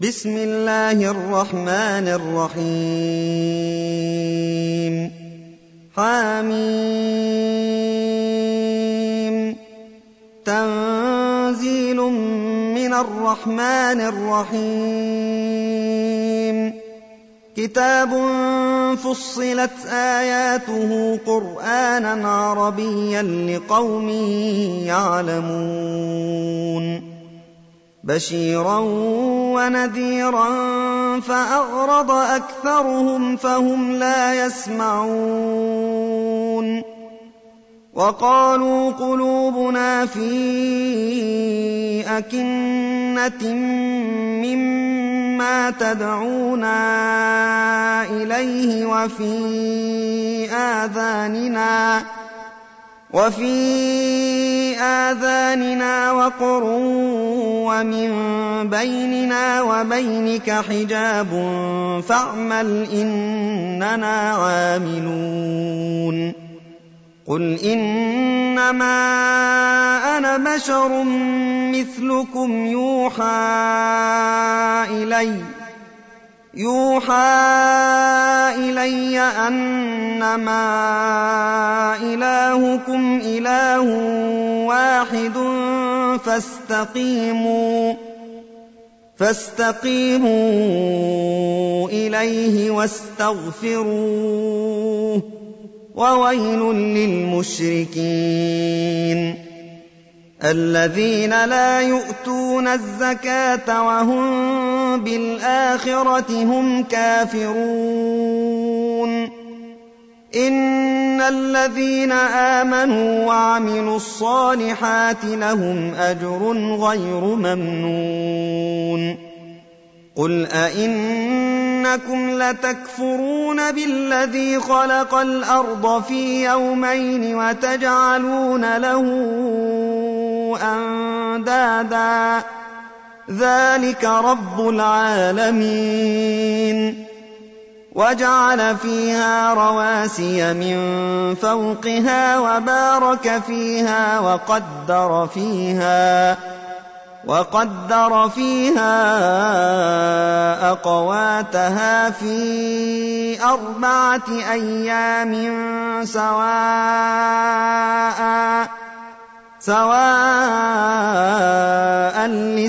بسم الله الرحمن الرحيم حميم تنزيل من الرحمن الرحيم كتاب فصلت آياته قرآنا عربيا لقوم يعلمون بشيرا ونذيرا فأعرض أكثرهم فهم لا يسمعون وقالوا قلوبنا في أكنة مما تدعونا إليه وفي آذاننا وقر ومن بيننا وبينك حجاب فاعمل إننا عاملون قل إنما أنا بشر مثلكم يوحى إلي أنما إلهكم إله واحد فاستقيموا إليه واستغفروه وويل للمشركين الذين لا يؤتون الزكاة وهم بالآخرة هم كافرون إن الذين آمنوا وعملوا الصالحات لهم أجر غير ممنون قل أئنكم لتكفرون بالذي خلق الأرض في يومين وتجعلون له أندادا ذلك رب العالمين وجعل فيها رواسي من فوقها وبارك فيها وقدر فيها أقواتها في 4 أيام سواء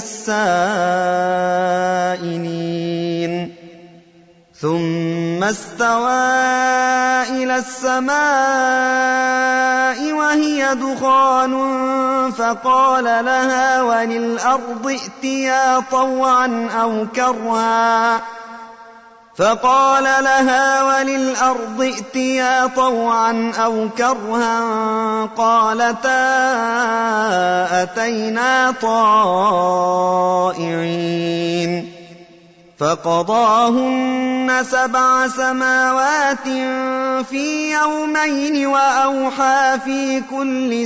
للسائلين ثم استوى إلى السماء وهي دخان فقال لها وللأرض ائتيا طوعا أو كرها قالتا أتينا طائعين فقضاهن 7 سماوات في يومين وأوحى في كل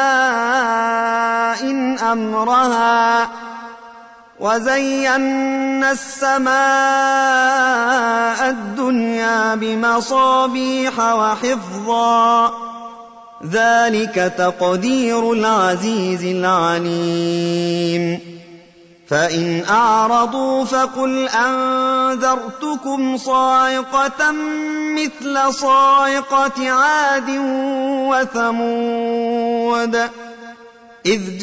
سماء أمرها وزينا السماء الدنيا بمصابيح وحفظا ذلك تقدير العزيز العليم فإن أعرضوا فقل أنذرتكم صاعقة مثل صاعقة عاد وثمود إذ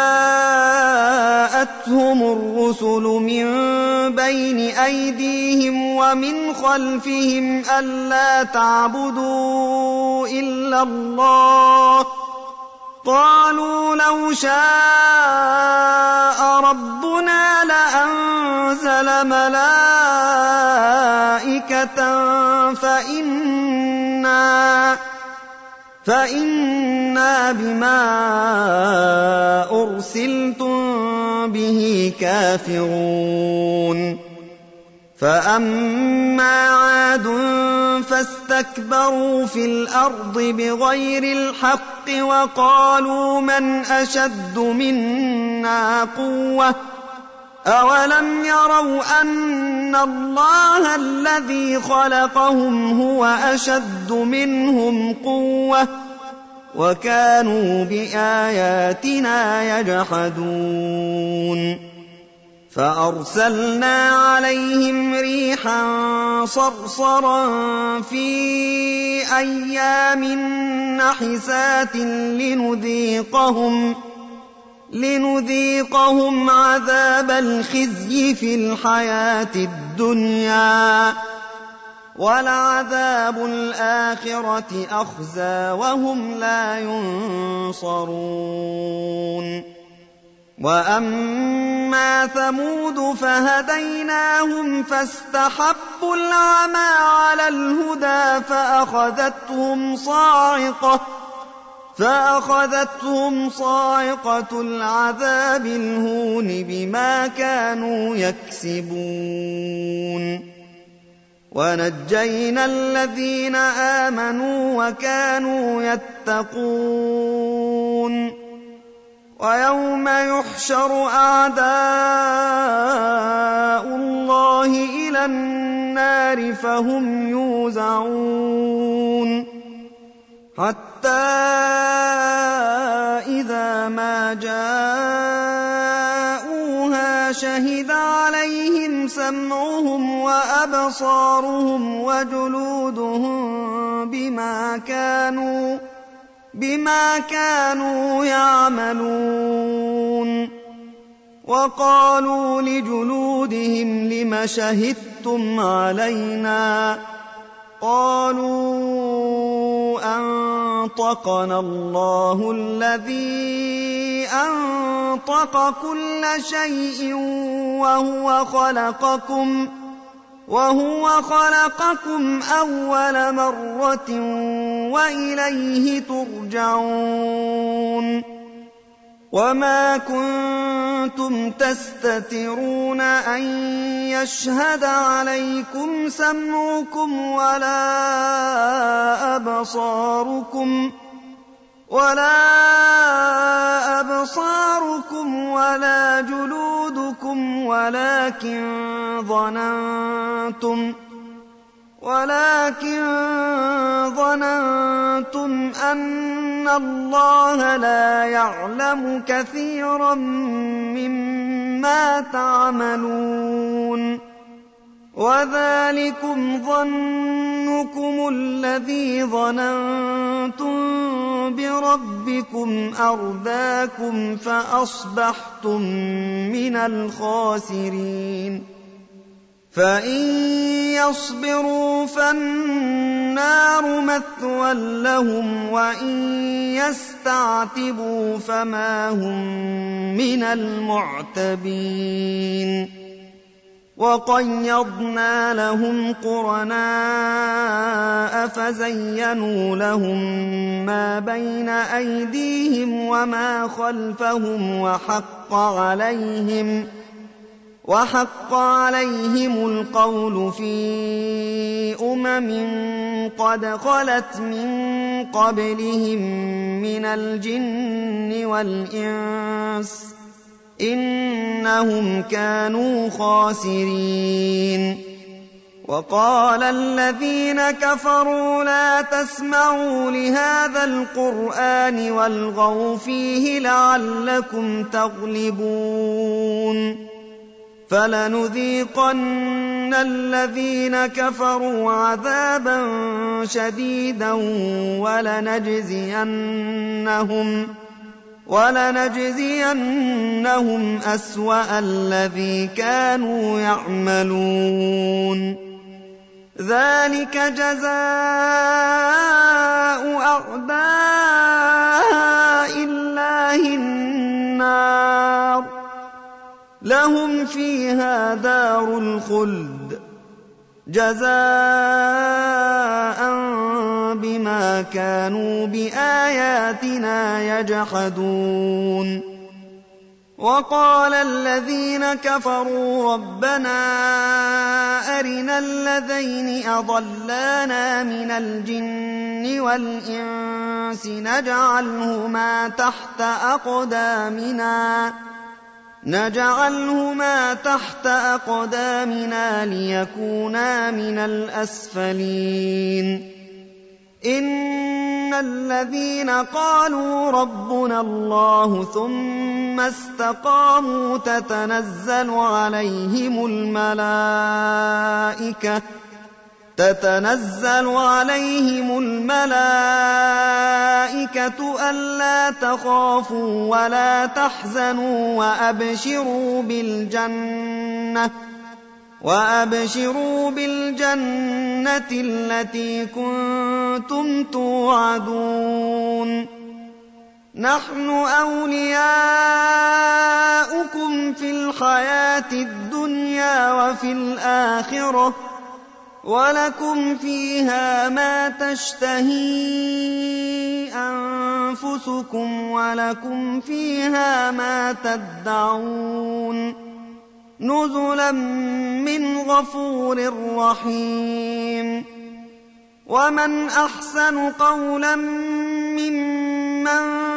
جاءتهم الرسل من بين أيديهم ومن خلفهم ألا تعبدوا إلا الله قالوا لو شاء ربنا لأنزل ملائكة فإنا بما أرسلتم به كافرون فأما عاد فاستكبروا في الأرض بغير الحق وقالوا من أشد منا قوة أولم يروا أن الله الذي خلقهم هو أشد منهم قوة وكانوا بآياتنا يجحدون فأرسلنا عليهم ريحا صرصرا في أيام نحسات لنذيقهم عذاب الخزي في الحياة الدنيا ولعذاب الآخرة أخزى وهم لا ينصرون وأما ثمود فهديناهم فاستحبوا العمى على الهدى فأخذتهم صاعقة العذاب الهون بما كانوا يكسبون ونجينا الذين آمنوا وكانوا يتقون ويوم يحشر أعداء الله إلى النار فهم يوزعون حتى إذا ما جاءوها شهد عليهم سمعهم وأبصارهم وجلودهم بما كانوا يعملون وقالوا لجلودهم لم شهدتم علينا قالوا أنطقنا الله الذي أنطق كل شيء وهو خلقكم أول مرة وإليه ترجعون وما كنتم تستترون أن يشهد عليكم سمعكم ولا أبصاركم ولا جلودكم ولكن ظننتم أن الله لا يعلم كثيرا مما تعملون وذلكم ظنكم الذي ظننتم بربكم أرداكم فأصبحتم من الخاسرين فإن يصبروا فالنار مثوى لهم وإن يستعتبوا فما هم من المعتبين وقيضنا لهم قرناء فزينوا لهم ما بين أيديهم وما خلفهم وحق عليهم القول في قد خلت من قبلهم من الجن والإنس إنهم كانوا خاسرين وقال الذين كفروا لا تسمعوا لهذا القرآن والغوا فيه لعلكم تغلبون فلنذيقن الذين كفروا عذابا شديدا ولنجزينهم أسوأ الذي كانوا يعملون ذلك جزاء أعداء الله النار لهم فيها دار الخلد جزاء بما كانوا بآياتنا يجحدون وقال الذين كفروا ربنا أرنا الذين أضلانا من الجن والإنس نجعلهما تحت أقدامنا ليكونا من الأسفلين إن الذين قالوا ربنا الله ثم استقاموا تتنزل عليهم الملائكة ألا تخافوا ولا تحزنوا وأبشروا بالجنة التي كنتم توعدون نحن أولياؤكم في الحياة الدنيا وفي الآخرة ولكم فيها ما تشتهي أنفسكم ولكم فيها ما تدعون نزلا من غفور رحيم ومن أحسن قولا ممن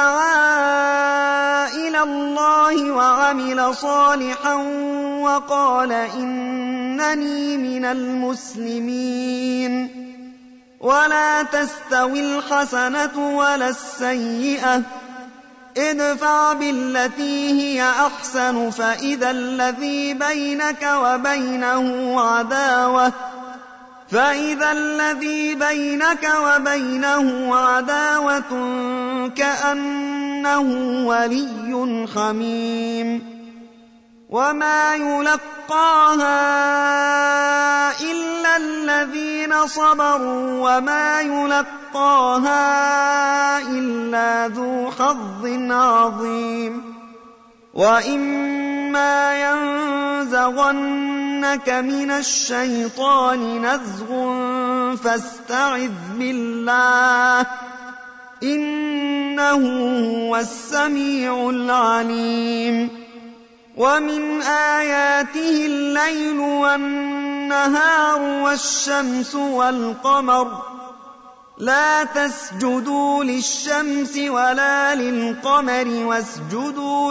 دعا إلى الله وعمل صالحا وقال إنني من المسلمين ولا تستوي الحسنة ولا السيئة ادفع بالتي هي أحسن فإذا الذي بينك وبينه عداوة كأنه ولي حميم وما يلقاها إلا الذين صبروا وما يلقاها إلا ذو حظ عظيم وإما ينزغنك من الشيطان نزغ فاستعذ بالله إنه هو السميع العليم ومن آياته الليل والنهار والشمس والقمر لا تسجدوا للشمس ولا للقمر واسجدوا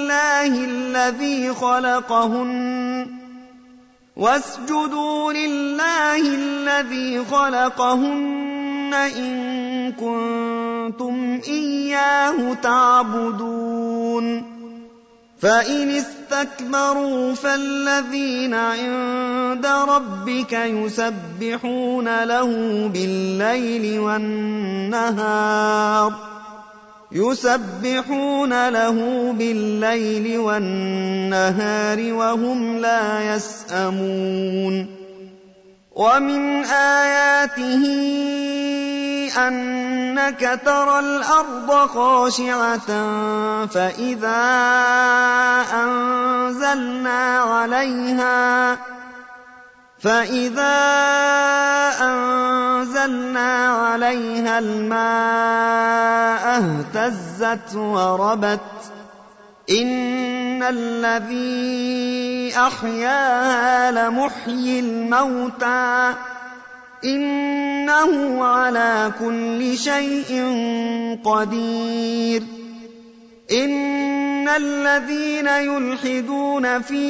لله الذي خلقهن إن كنتم إياه تعبدون فإن استكبروا فالذين عند ربك يسبحون له بالليل والنهار وهم لا يسأمون ومن آياته أنك ترى الأرض خاشعة فإذا أنزلنا عليها الماء اهتزت وربت إن الذي أحياها لمحيي الموتى إنه على كل شيء قدير إن الذين يلحدون في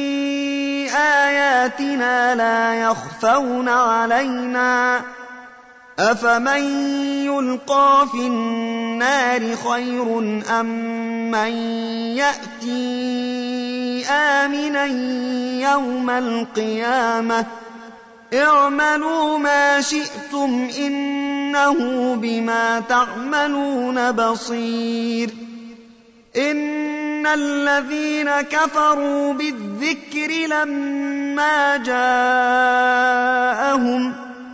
آياتنا لا يخفون علينا أفمن يلقى في النار خير أم من يأتي آمنا يوم القيامة اعملوا ما شئتم إنه بما تعملون بصير إن الذين كفروا بالذكر لما جاءهم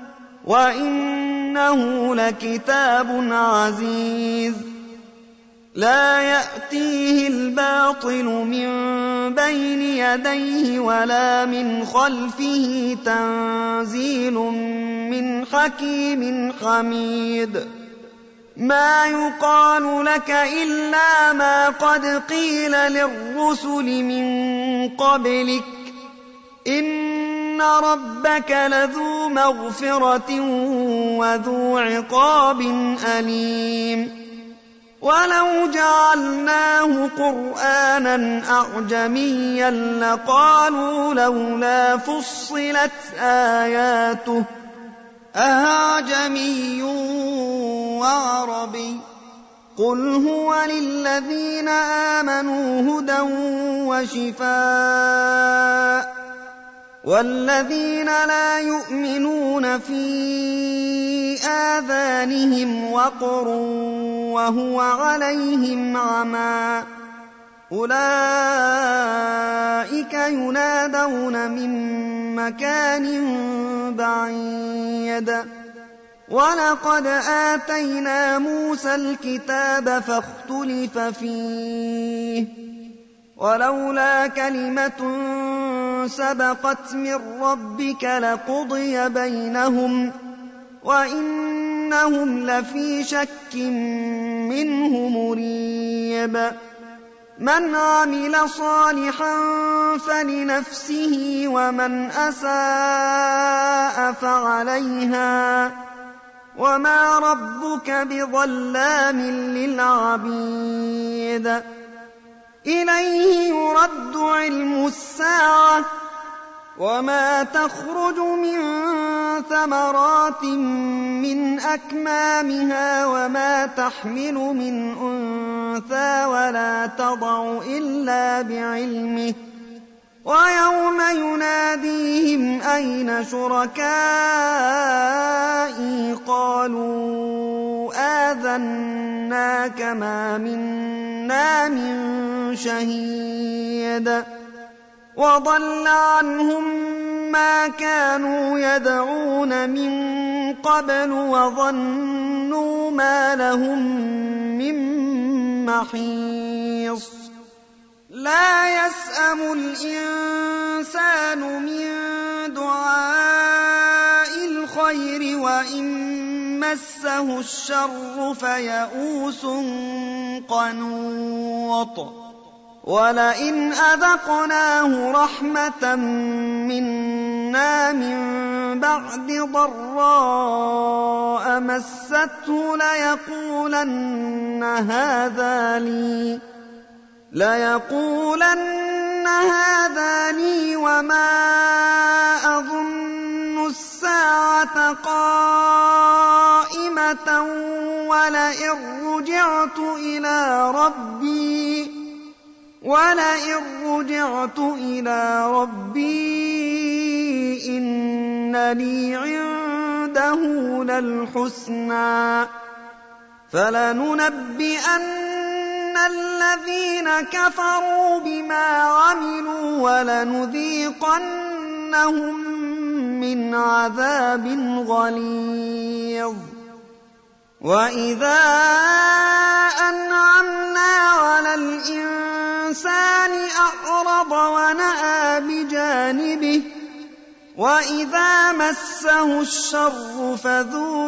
وإنه لكتاب عزيز لا يأتيه الباطل من بين يديه ولا من خلفه تنزيل من حكيم حميد ما يقال لك إلا ما قد قيل للرسل من قبلك إن ربك لذو مغفرة وذو عقاب أليم ولو جعلناه قرآنا أعجميا لقالوا لولا فصلت آياته أَأَعْجَمِيٌّ وَعَرَبِيٌّ قُلْ هُوَ لِلَّذِينَ آمَنُوا هُدًى وَشِفَاءٌ وَالَّذِينَ لَا يُؤْمِنُونَ فِي آذَانِهِمْ وَقْرٌ وَهُوَ عَلَيْهِمْ عَمًى أُولَئِكَ يُنَادَوْنَ مِن مَّكَانٍ بَعِيدٍ وَلَقَدْ آتَيْنَا مُوسَى الْكِتَابَ فَاخْتُلِفَ فِيهِ وَلَوْلَا كَلِمَةٌ سَبَقَتْ مِن رَّبِّكَ لَقُضِيَ بَيْنَهُمْ وَإِنَّهُمْ لَفِي شَكٍّ مِّنْهُ مُرِيبٍ مَنْ عَمِلَ صَالِحًا فَلِنَفْسِهِ وَمَنْ أَسَاءَ فَعَلَيْهَا وَمَا رَبُّكَ بِظَلَّامٍ لِّلْعَبِيدِ إِلَيْهِ يُرَدُّ عِلْمُ السَّاعَةِ وَمَا تَخْرُجُ مِن ثَمَرَاتٍ مِّنْ أَكْمَامِهَا وَمَا تَحْمِلُ مِنْ أُنثَىٰ وَلَا تَضَعُ إِلَّا بِعِلْمِهِ وَيَوْمَ يُنَادِيهِمْ أَيْنَ شُرَكَائِي قَالُوا آذَنَّاكَ مَا مِنَّا مِن شَهِيدٍ وَضَلَّ عَنْهُم مَّا كَانُوا يَدْعُونَ مِن قَبْلُ وَظَنُّوا مَا لَهُم مِّن مَّحِيصٍ لَا يَسْأَمُ الْإِنسَانُ مِن دُعَاءِ الْخَيْرِ وَإِن مَّسَّهُ الشَّرُّ فَيَئُوسٌ قَنُوطٌ وَلَئِنْ أَذَقْنَاهُ رَحْمَةً مِّنَّا مِن بَعْدِ ضَرَّاءَ مَسَّتْهُ لَيَقُولَنَّ هَٰذَا لِي وَمَا أَظُنُّ السَّاعَةَ قَائِمَةً وَلَئِن رُّجِعْتُ إِلَىٰ رَبِّي إِنَّ لِي عِندَهُ لَلْحُسْنَىٰ فَلَنُنَبِّئَنَّ الَّذِينَ كَفَرُوا بِمَا عَمِلُوا وَلَنُذِيقَنَّهُم مِّنْ عَذَابٍ غَلِيظٍ وَإِذَا أَنْعَمْنَا عَلَى الْإِنسَانِ أَعْرَضَ وَنَأَىٰ بِجَانِبِهِ وَإِذَا مَسَّهُ الشَّرُّ فَذُو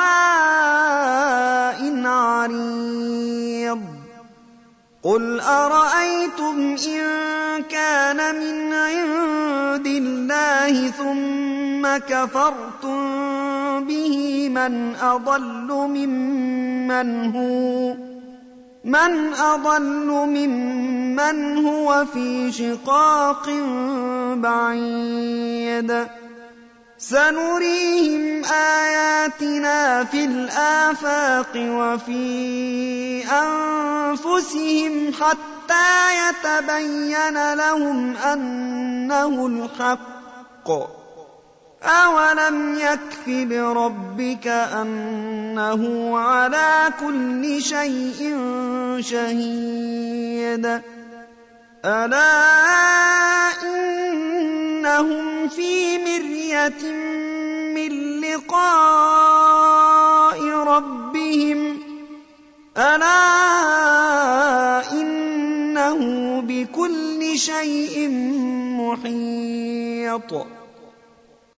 دُعَاءٍ عَرِيضٍ قُلْ أَرَأَيْتُمْ إِن كَانَ مِنْ عِندِ اللَّهِ ثُمَّ كَفَرْتُم بِهِ مَنْ أَضَلُّ مِمَّنْ هُوَ في شِقَاقٍ بعيد سَنُرِيهِمْ آيَاتِنَا فِي الْآفَاقِ وَفِي أَنفُسِهِمْ حَتَّىٰ يَتَبَيَّنَ لَهُمْ أَنَّهُ الْحَقُّ أَوَلَمْ يَكْفِ بِرَبِّكَ أَنَّهُ عَلَىٰ كُلِّ شَيْءٍ شَهِيدٌ أَلَا إِنَّهُمْ فِي مِرْيَةٍ مِّن لِّقَاءِ رَبِّهِمْ أَلَا إِنَّهُ بِكُلِّ شَيْءٍ مُّحِيطٌ